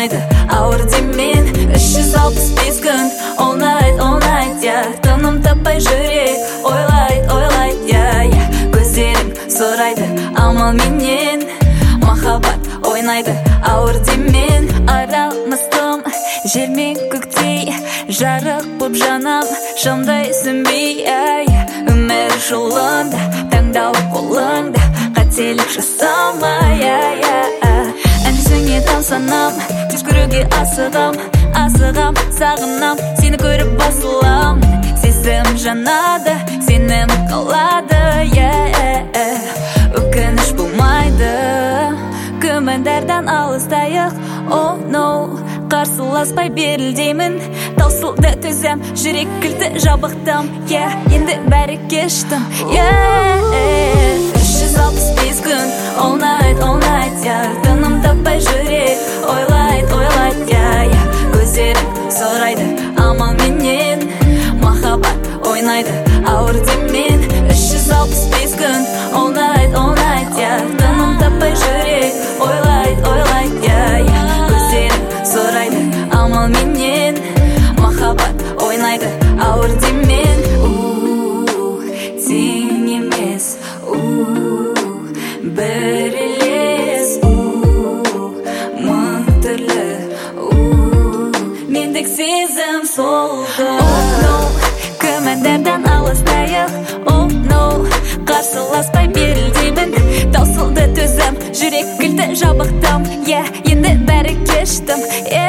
ойнайды ауыр демен 365 күн all night, yeah. Тыным таппай жүрек ойлайды, yeah. Көздерің сұрайды амал менен, махаббат ойнайды ауыр демен. Арамыз тым жер мен көктей, жарық боп жанам шамдай сөнбей, өмір жолында таңдау қолыңда, қателік жасамай, әнсіңе тамсанам, тез көруге асығам, сағынам, сені көріп басылам. Сезім жанады, сенім қалады, өкініш болмайды, күмәндардан алыстайық, oh no. Қарсыласпай берілдеймін, таусылды төзем, жүрек кілті жабықтым, енді бәрі кештім, 365 күн all night, yeah. Тыным таппай жүрек ойлайды, yeah. Көздерің сұрайды амал менен, махаббат ойнайды ауыр демен. 365 күн all night, yeah. Тыным таппай жүрек ойлайды, yeah. Көздерің сұрайды амал менен, махаббат ойнайды ауыр демен. Тең емес, бір елес, мың түрлі, мендік сезім солды, oh no. Күмәндардан алыстайық, oh no. Қарсыласпай берілдеймін, таусылды төзім, жүрек кілті жабықтым, енді бәрі кештім,